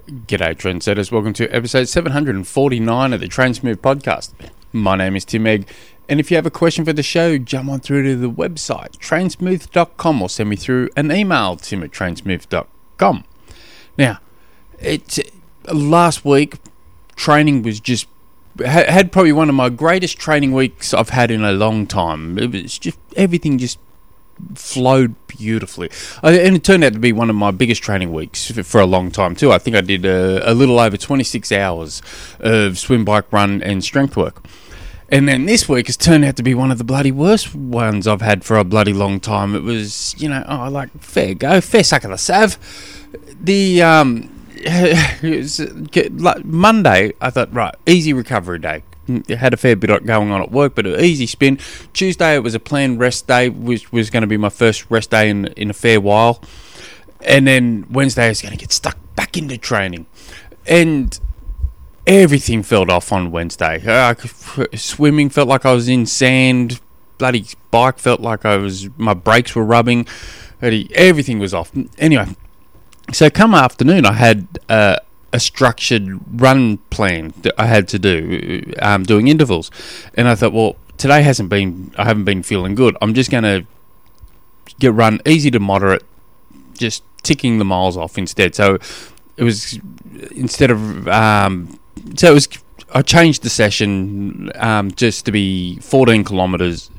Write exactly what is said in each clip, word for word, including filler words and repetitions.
G'day trendsetters, welcome to episode seven forty-nine of the Train Smooth podcast. My name is Tim Egg, and if you have a question for the show, jump on through to the website train smooth dot com or send me through an email, tim at train smooth dot com. Now, it's, last week, training was just, had probably one of my greatest training weeks I've had in a long time. It was just, everything just flowed beautifully, and it turned out to be one of my biggest training weeks for a long time too. I think I did a, a little over twenty-six hours of swim, bike, run and strength work, and then this week has turned out to be one of the bloody worst ones I've had for a bloody long time. It was, you know, oh, like fair go, fair suck of the sav. The um it was, like Monday, I thought, right, easy recovery day. Had a fair bit going on at work, but an easy spin. Tuesday, it was a planned rest day, which was going to be my first rest day in, in a fair while. And then Wednesday, I was going to get stuck back into training. And everything felt off on Wednesday. Uh, swimming felt like I was in sand. Bloody bike felt like I was, my brakes were rubbing. Everything was off. Anyway, so come afternoon, I had Uh, a structured run plan that I had to do, um, doing intervals, and I thought, well, today hasn't been, I haven't been feeling good. I'm just going to get run easy to moderate, just ticking the miles off instead. So it was instead of, um, so it was, I changed the session um, just to be fourteen kilometers,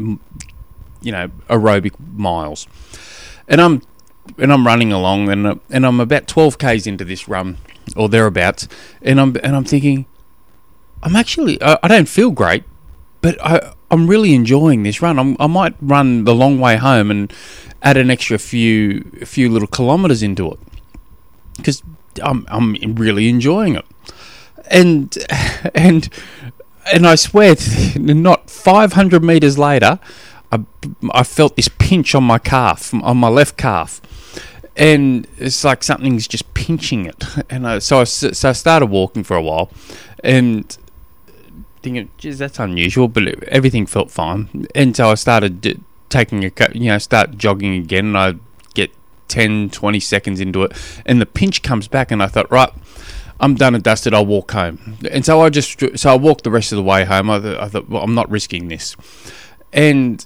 you know, aerobic miles, and I'm and I'm running along, and uh, and I'm about twelve k's into this run, or thereabouts, and I'm and I'm thinking, I'm actually, I, I don't feel great, but I I'm really enjoying this run. I'm, I might run the long way home and add an extra few few little kilometres into it, because I'm I'm really enjoying it, and and and I swear, not five hundred metres later, I I felt this pinch on my calf, on my left calf. And it's like something's just pinching it, and I, so I so I started walking for a while, and thinking, geez, that's unusual, but it, everything felt fine. And so I started d- taking a, you know, start jogging again, and I get ten, twenty seconds into it, and the pinch comes back, and I thought, right, I'm done and dusted. I'll walk home. And so I just so I walked the rest of the way home. I, th- I thought, well, I'm not risking this, and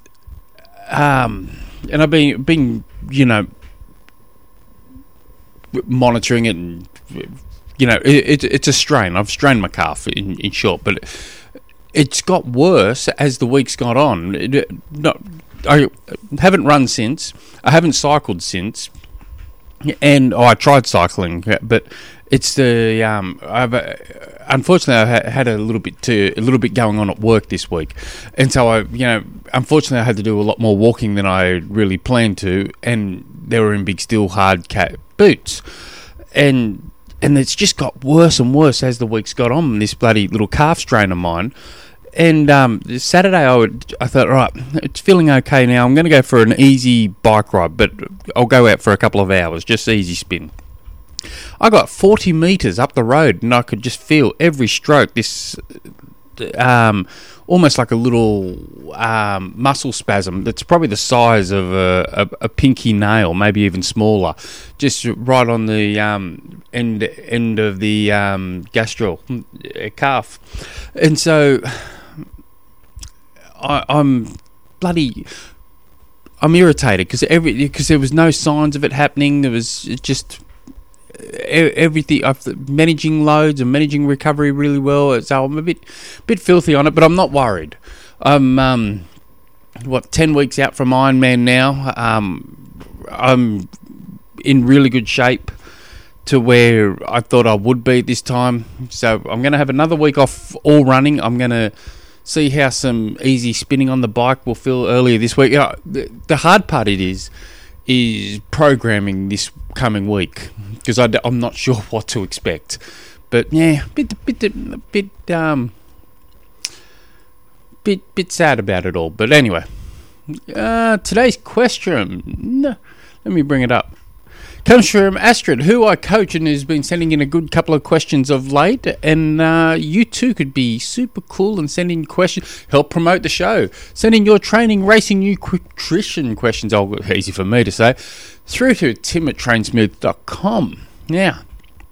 um, and I've been been you know. monitoring it, and you know it, it, it's a strain. I've strained my calf in, in short, but it's got worse as the weeks got on. It, not, I haven't run since. I haven't cycled since, and oh, I tried cycling, but it's the um. I've uh, unfortunately I had a little bit to a little bit going on at work this week, and so I you know unfortunately I had to do a lot more walking than I really planned to, and they were in big steel hard cat boots, and and it's just got worse and worse as the weeks got on, this bloody little calf strain of mine. And um, Saturday I would I thought, right, it's feeling okay now, I'm going to go for an easy bike ride, but I'll go out for a couple of hours, just easy spin. I got forty metres up the road, and I could just feel every stroke this um, almost like a little um, muscle spasm that's probably the size of a, a, a pinky nail, maybe even smaller, just right on the um, end end of the um, gastral calf. And so I, I'm bloody I'm irritated because every because there was no signs of it happening. There was just everything. I'm managing loads and managing recovery really well, so I'm a bit bit filthy on it, but I'm not worried. I'm um, what ten weeks out from Ironman now. Um, I'm in really good shape to where I thought I would be this time. So I'm going to have another week off all running. I'm going to see how some easy spinning on the bike will feel earlier this week. Uh, the, the hard part it is is programming this coming week, because I'm not sure what to expect. But yeah, bit bit bit um bit bit sad about it all. But anyway, uh, today's question, let me bring it up. Comes from Astrid, who I coach and has been sending in a good couple of questions of late. And uh, you too could be super cool and send in questions, help promote the show. Send in your training, racing, nutrition questions, oh, easy for me to say, through to tim at train smooth dot com. Now,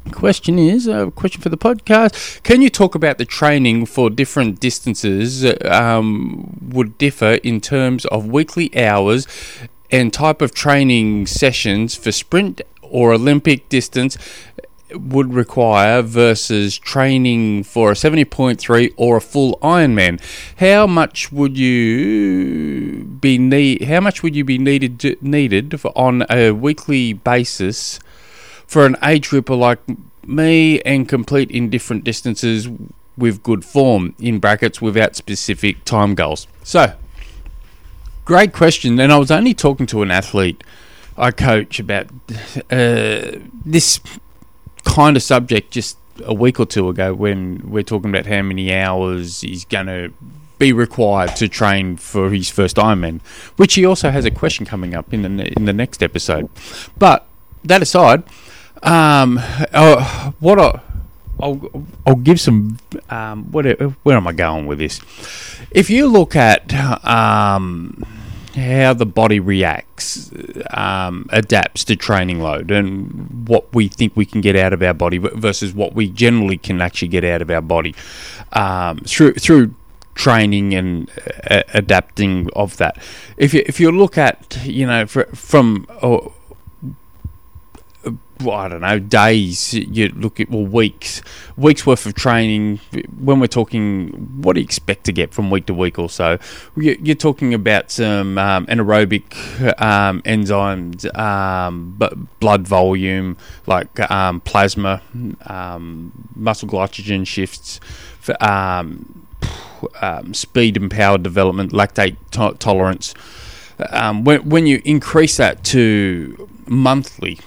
Question is a question for the podcast. Can you talk about the training for different distances um, would differ in terms of weekly hours and type of training sessions for sprint or Olympic distance would require versus training for a seventy point three or a full Ironman? How much would you be need? How much would you be needed to, needed for, on a weekly basis for an age grouper like me and complete in different distances with good form, in brackets, without specific time goals? So, great question. And I was only talking to an athlete I coach about uh, this kind of subject just a week or two ago when we're talking about how many hours he's going to be required to train for his first Ironman, which he also has a question coming up in the in the next episode. But that aside, um, uh, what I, I'll I'll give some um, what where am I going with this? If you look at um. how the body reacts, um, adapts to training load, and what we think we can get out of our body versus what we generally can actually get out of our body um, through through training and uh, adapting of that. If you if you look at you know for, from oh, well, I don't know, days, you look at, well, weeks, weeks worth of training. When we're talking, what do you expect to get from week to week or so? You're talking about some um, anaerobic um, enzymes, um, but blood volume, like um, plasma, um, muscle glycogen shifts, for, um, um, speed and power development, lactate to- tolerance. Um, when, when you increase that to monthly,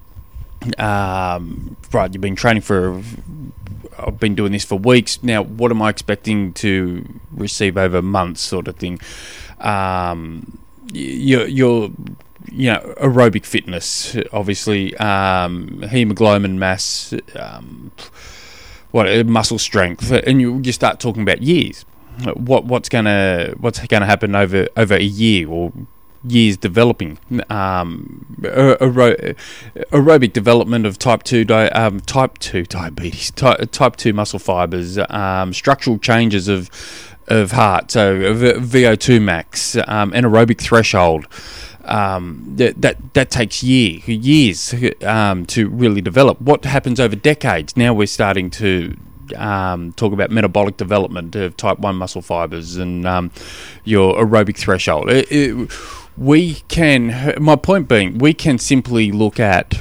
Um, right, you've been training for, I've been doing this for weeks. Now, what am I expecting to receive over months, sort of thing? Um, your, your, you know, aerobic fitness, obviously, um, hemoglobin mass, um, what muscle strength, and you you start talking about years. What what's gonna what's gonna happen over over a year or years developing, um, aer- aerobic development of type two di- um, type two diabetes, ty- type two muscle fibers, um, structural changes of of heart, so V O two max, um, anaerobic threshold. Um, that, that that takes year, years um, to really develop. What happens over decades? Now we're starting to Um, talk about metabolic development of type one muscle fibers and um, your aerobic threshold. It, it, we can, my point being, we can simply look at,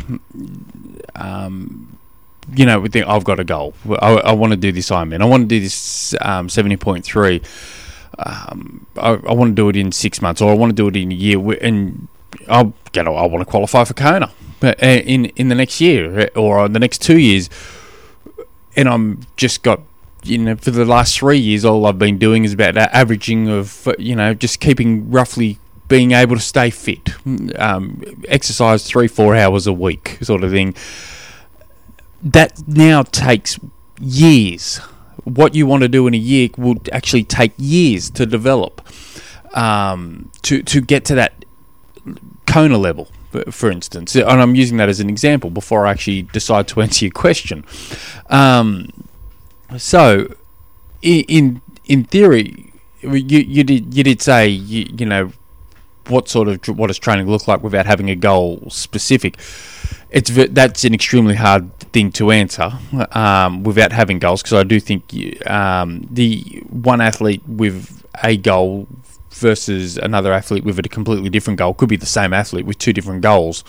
um, you know, we think, I've got a goal. I, I want to do this Ironman. I want to do this um, seventy point three. Um, I, I want to do it in six months, or I want to do it in a year. And I'll, you know, I want to qualify for Kona in in the next year or the next two years. And I'm just got, you know, for the last three years, all I've been doing is about that averaging of, you know, just keeping roughly being able to stay fit, um, exercise three, four hours a week sort of thing. That now takes years. What you want to do in a year would actually take years to develop, um, to, to get to that Kona level, for instance, and I'm using that as an example before I actually decide to answer your question. Um, so, in in theory, you you did you did say you, you know what sort of what does training look like without having a goal specific. It's that's an extremely hard thing to answer um, without having goals, because I do think um, the one athlete with a goal versus another athlete with a completely different goal could be the same athlete with two different goals.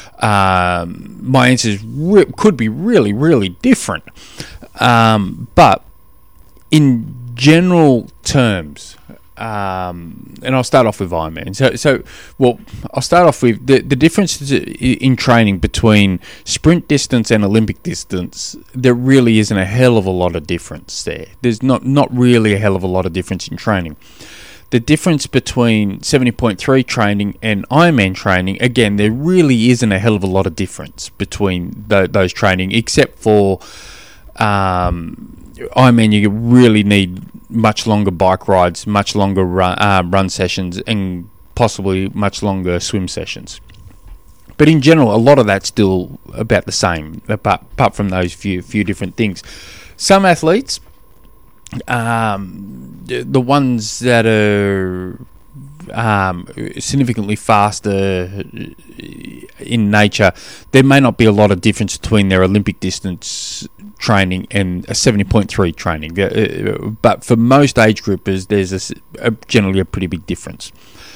Um, my answers re- could be really, really different. Um, but in general terms, um, and I'll start off with Ironman. So, so well, I'll start off with the, the difference in training between sprint distance and Olympic distance. There really isn't a hell of a lot of difference there. There's not, not really a hell of a lot of difference in training. The difference between seventy point three training and Ironman training, again, there really isn't a hell of a lot of difference between th- those training, except for um, Ironman, you really need much longer bike rides, much longer run, uh, run sessions, and possibly much longer swim sessions. But in general, a lot of that's still about the same, apart, apart from those few few different things. Some athletes, um, the ones that are um, significantly faster in nature, there may not be a lot of difference between their Olympic distance training and a seventy point three training. But for most age groupers, there's a, a, generally a pretty big difference.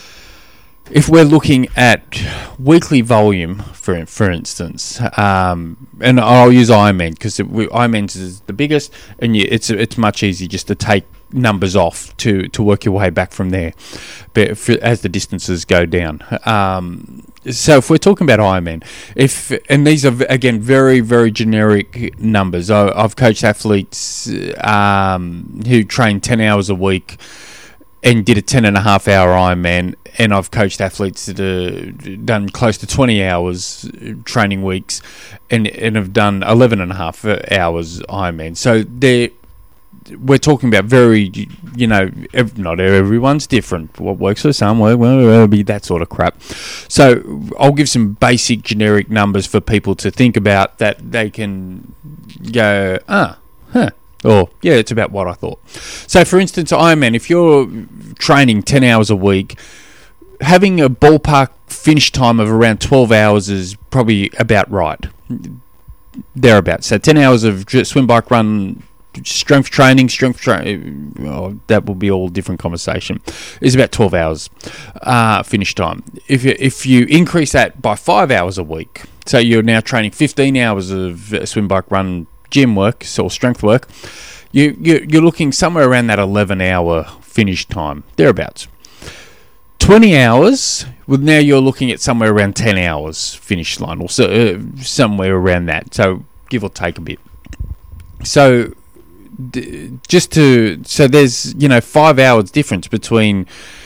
If we're looking at weekly volume, for for instance, um, and I'll use Ironman because Ironman is the biggest, and you, it's it's much easier just to take numbers off to, to work your way back from there, but for, as the distances go down. Um, so if we're talking about Ironman, if and these are again very very generic numbers. I, I've coached athletes um, who train ten hours a week and did a ten and a half hour Ironman, and I've coached athletes that have done close to twenty hours training weeks and, and have done eleven and a half hours Ironman. So they're, we're talking about very, you know, not everyone's different. What works for some, well, it'll be that sort of crap. So I'll give some basic generic numbers for people to think about that they can go, ah, huh. Or, yeah, it's about what I thought. So, for instance, Ironman, if you're training ten hours a week, having a ballpark finish time of around twelve hours is probably about right. Thereabouts. So, ten hours of swim, bike, run, strength training, strength training, oh, that will be all different conversation, is about twelve hours uh, finish time. If you, if you increase that by five hours a week, so you're now training fifteen hours of swim, bike, run, gym work, so strength work, you, you, you're looking somewhere around that eleven hour finish time, thereabouts. twenty hours, well, now you're looking at somewhere around ten hours finish line, or so, uh, somewhere around that, so give or take a bit. So, d- just to, so there's, you know, five hours difference between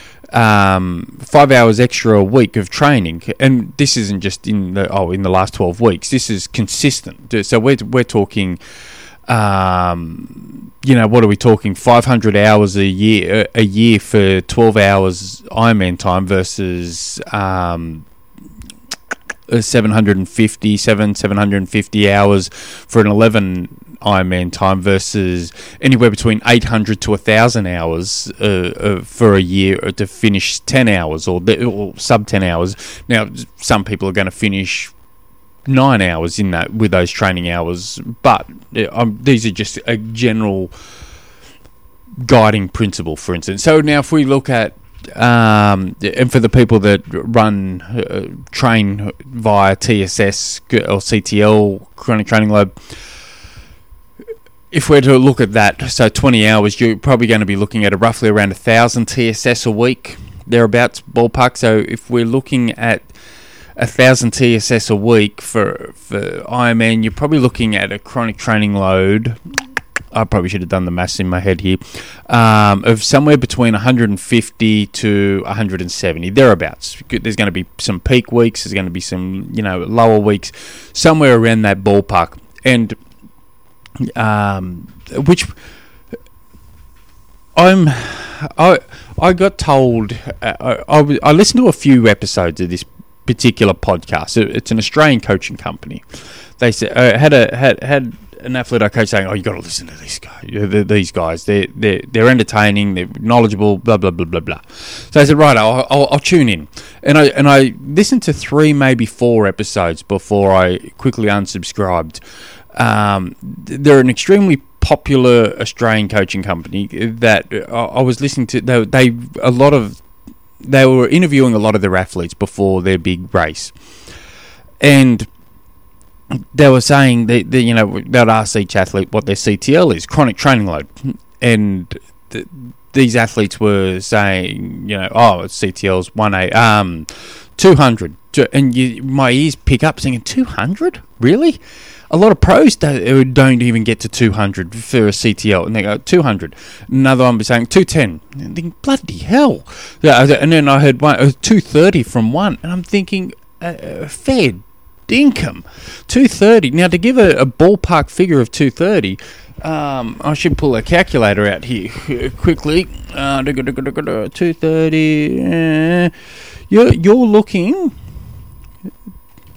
um, five hours extra a week of training, and this isn't just in the oh in the last twelve weeks. This is consistent. So we're we're talking, um, you know, what are we talking? Five hundred hours a year a year for twelve hours Ironman time versus um, seven hundred fifty, seven seven hundred fifty hours for an eleven Ironman time versus anywhere between eight hundred to one thousand hours uh, uh, for a year to finish ten hours or, the, or sub ten hours. Now, some people are going to finish nine hours in that with those training hours, but uh, um, these are just a general guiding principle, for instance. So now if we look at Um, and for the people that run, uh, train via T S S or C T L, chronic training load, if we're to look at that, so twenty hours, you're probably going to be looking at a roughly around one thousand T S S a week, thereabouts, ballpark. So if we're looking at one thousand T S S a week for, for Ironman, you're probably looking at a chronic training load, I probably should have done the maths in my head here, um, of somewhere between one hundred fifty to one hundred seventy, thereabouts. There's going to be some peak weeks, there's going to be some, you know, lower weeks, somewhere around that ballpark. And um, which I'm, I I got told, uh, I, I, I listened to a few episodes of this particular podcast. It's an Australian coaching company. They said uh, had a had had. an athlete I coach saying, "Oh, you got to listen to these guys. These guys, they're they they're entertaining, they're knowledgeable, blah blah blah blah blah." So I said, "Right, I'll, I'll I'll tune in," and I and I listened to three, maybe four episodes before I quickly unsubscribed. Um, they're an extremely popular Australian coaching company that I, I was listening to. They, they a lot of they were interviewing a lot of their athletes before their big race, and they were saying that, that you know, they'd ask each athlete what their C T L is, chronic training load, and th- these athletes were saying, you know, oh, C T L's one a um two hundred, and you, my ears pick up saying two hundred, really? A lot of pros don't, don't even get to two hundred for a C T L, and they go two hundred. Another one was saying two ten, and I'm thinking, bloody hell! And then I heard one, it was two thirty from one, and I'm thinking, uh, fair dinkum, two thirty. Now, to give a, a ballpark figure of two thirty, um, I should pull a calculator out here quickly. Uh, two thirty. Uh, you're you're looking.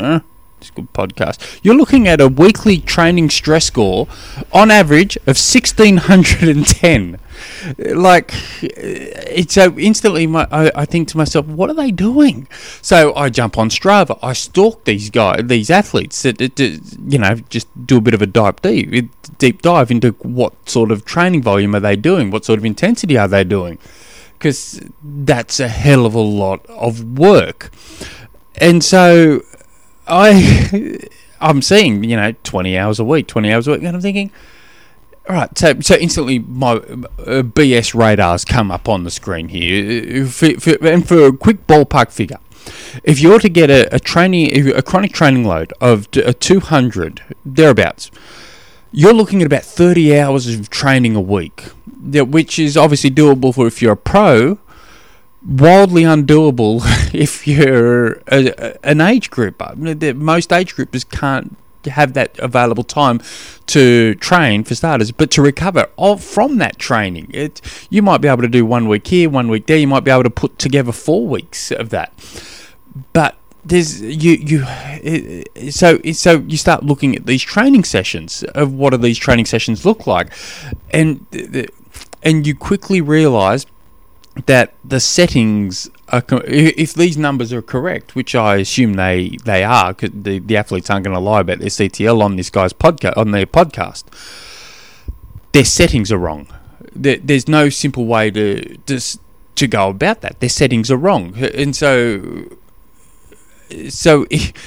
eh, it's a good podcast. You're looking at a weekly training stress score on average of sixteen ten. Like, it's so instantly my, I, I think to myself, what are they doing? So I jump on Strava. I stalk these guys, these athletes that, that, that you know, just do a bit of a dive deep, deep dive into what sort of training volume are they doing? What sort of intensity are they doing? Because that's a hell of a lot of work. And so I, I'm seeing, you know, twenty hours a week, twenty hours a week, and I'm thinking, all right, so so instantly my uh, B S radars come up on the screen here. For, for, and for a quick ballpark figure, if you're to get a, a training, a chronic training load of a two hundred, thereabouts, you're looking at about thirty hours of training a week, which is obviously doable for if you're a pro, wildly undoable if you're a, a, an age grouper. Most age groupers can't have that available time to train, for starters, but to recover of, from that training. It, you might be able to do one week here, one week there. You might be able to put together four weeks of that. But there's you you it, so so you start looking at these training sessions of what do these training sessions look like, and and you quickly realise that the settings are, if these numbers are correct, which I assume they, they are, because the, the athletes aren't going to lie about their C T L on this guy's podcast, on their podcast, their settings are wrong. There, there's no simple way to, to to go about that. Their settings are wrong, and so so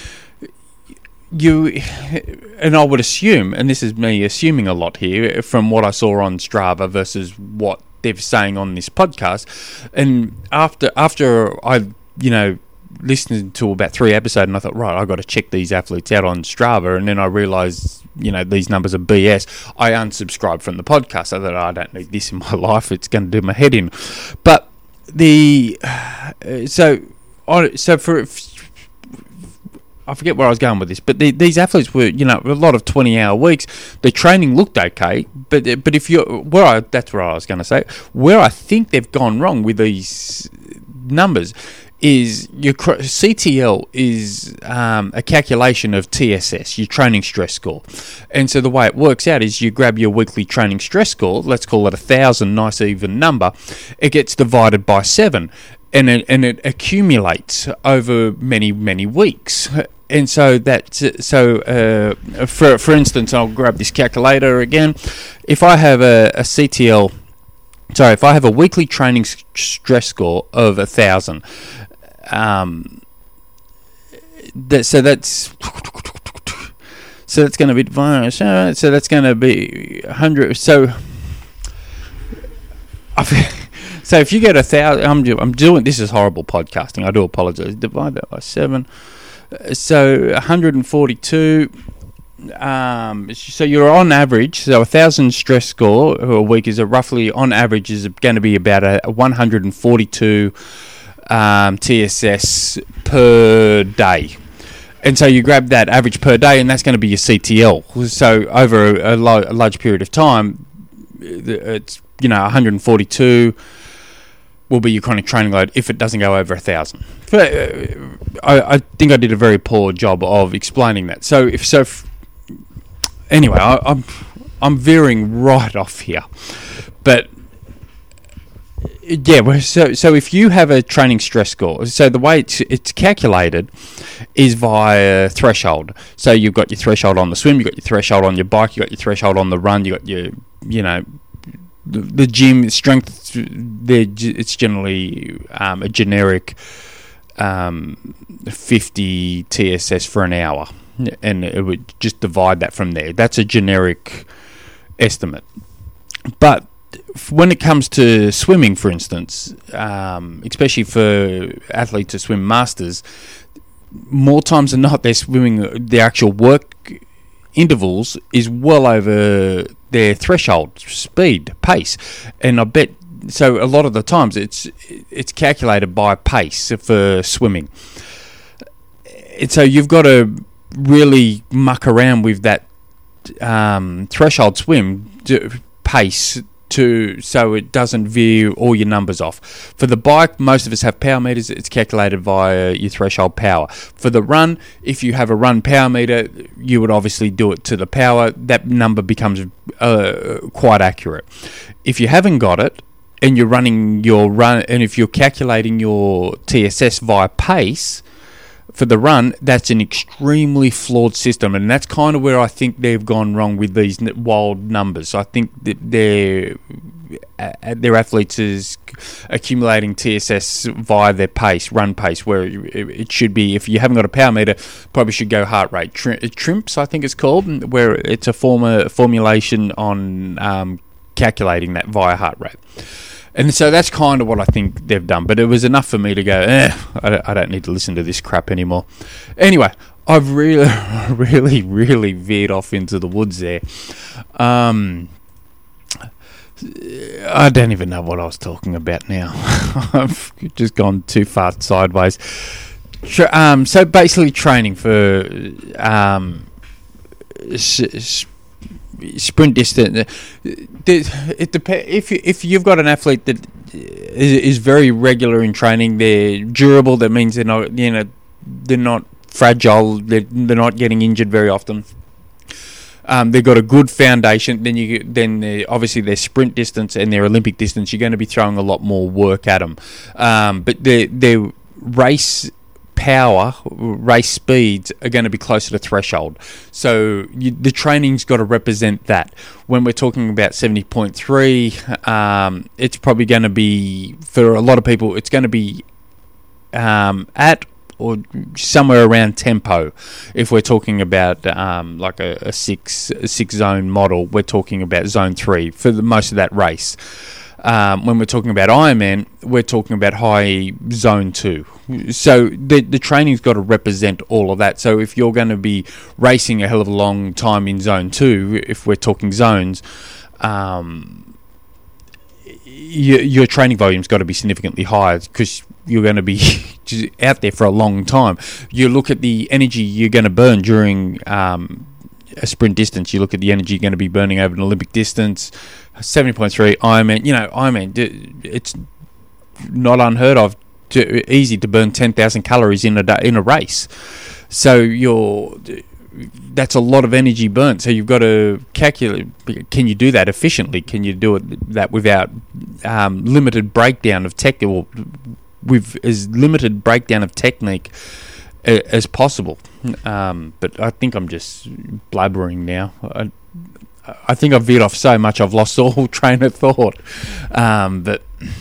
you and I would assume, and this is me assuming a lot here from what I saw on Strava versus what they're saying on this podcast, and after after I you know listened to about three episodes, and I thought, right, I got to check these athletes out on Strava, and then I realised, you know, these numbers are B S. I unsubscribed from the podcast. I thought, I don't need this in my life. It's going to do my head in. But the so so for I forget where I was going with this, but the, these athletes were, you know, a lot of twenty-hour weeks. The training looked okay, but but if you're where I that's where I was going to say where I think they've gone wrong with these numbers is your C T L is um, a calculation of T S S, your training stress score, and so the way it works out is you grab your weekly training stress score. Let's call it a thousand, nice even number. It gets divided by seven. And it, and it accumulates over many, many weeks. And so that, so uh, for for instance, I'll grab this calculator again. If I have a, a C T L, sorry, if I have a weekly training stress score of a thousand, um, that, so that's so that's going to be divided. So that's going to be a hundred. So I've. So if you get a thousand, I'm, I'm doing, this is horrible podcasting, I do apologise, divide that by seven, so one hundred forty-two, um, so you're on average, so a thousand stress score a week is a roughly, on average, is going to be about a, a one hundred forty-two um, T S S per day. And so you grab that average per day, and that's going to be your C T L. So over a, a, lo- a large period of time, it's, you know, one hundred forty-two will be your chronic training load if it doesn't go over a thousand. I, I think I did a very poor job of explaining that. So if so, if, anyway, I, I'm I'm veering right off here, but yeah. So so if you have a training stress score, so the way it's it's calculated is via threshold. So you've got your threshold on the swim, you've got your threshold on your bike, you've got your threshold on the run, you've got your you know. The, the gym strength, it's generally um, a generic um, fifty T S S for an hour, and it would just divide that from there. That's a generic estimate. But when it comes to swimming, for instance, um, especially for athletes who swim masters, more times than not, they're swimming the actual work intervals is well over their threshold speed pace, and I bet so a lot of the times it's it's calculated by pace for swimming, and so you've got to really muck around with that um, threshold swim to, pace to so it doesn't veer all your numbers off. For the bike, most of us have power meters. It's calculated via your threshold power. For the run, if you have a run power meter, you would obviously do it to the power. That number becomes uh, quite accurate. If you haven't got it, and you're running your run, and if you're calculating your T S S via pace for the run, that's an extremely flawed system, and that's kind of where I think they've gone wrong with these wild numbers. I think that their their athletes is accumulating T S S via their pace, run pace, where it should be, if you haven't got a power meter, probably should go heart rate. TRIMPS, I think it's called, where it's a form of formulation on um, calculating that via heart rate. And so that's kind of what I think they've done. But it was enough for me to go, eh, I don't need to listen to this crap anymore. Anyway, I've really, really, really veered off into the woods there. Um, I don't even know what I was talking about now. I've just gone too far sideways. Um, so basically training for um, sprint distance. It depends. If you, if you've got an athlete that is very regular in training, they're durable. That means they're not, you know, they're not fragile. They're, they're not getting injured very often. Um, they've got a good foundation. Then you then obviously their sprint distance and their Olympic distance, you're going to be throwing a lot more work at them. Um, but their their race power, race speeds are going to be closer to threshold. So you, the training's got to represent that. When we're talking about seventy point three, um, it's probably going to be, for a lot of people, it's going to be um, at or somewhere around tempo. If we're talking about um, like a, a six a six zone model, we're talking about zone three for the most of that race. Um, when we're talking about Ironman, we're talking about high zone two. So the the training's got to represent all of that. So if you're going to be racing a hell of a long time in zone two, if we're talking zones, um, your, your training volume's got to be significantly higher because you're going to be out there for a long time. You look at the energy you're going to burn during um, a sprint distance. You look at the energy you're going to be burning over an Olympic distance. seventy point three Ironman, you know, Ironman, it's not unheard of, to, easy to burn ten thousand calories in a day, in a race. So you're, that's a lot of energy burnt. So you've got to calculate, can you do that efficiently? Can you do it that without um, limited breakdown of tech, or with as limited breakdown of technique as possible? Um, but I think I'm just blabbering now. I, I think I've veered off so much I've lost all train of thought. Um, but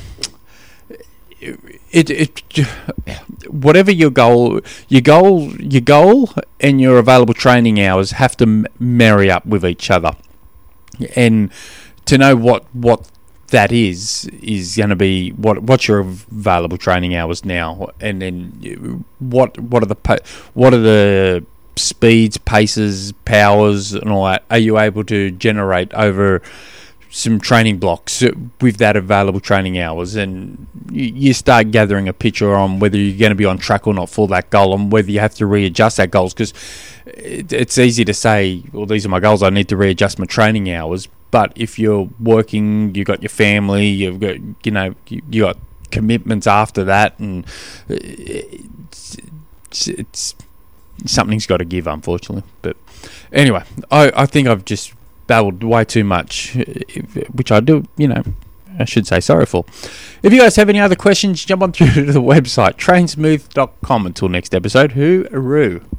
it, it, whatever your goal, your goal, your goal, and your available training hours have to marry up with each other. And to know what what that is is going to be what what's your available training hours now, and then what what are the what are the speeds, paces, powers, and all that are you able to generate over some training blocks with that available training hours? And you start gathering a picture on whether you're going to be on track or not for that goal, and whether you have to readjust that goals, because it's easy to say, well, these are my goals, I need to readjust my training hours. But if you're working, you've got your family, you've got, you know, you got commitments after that, and it's, it's something's got to give, unfortunately. But anyway, I, I think I've just babbled way too much, which I do, you know, I should say sorry for. If you guys have any other questions, jump on through to the website, train smooth dot com. Until next episode, hooroo.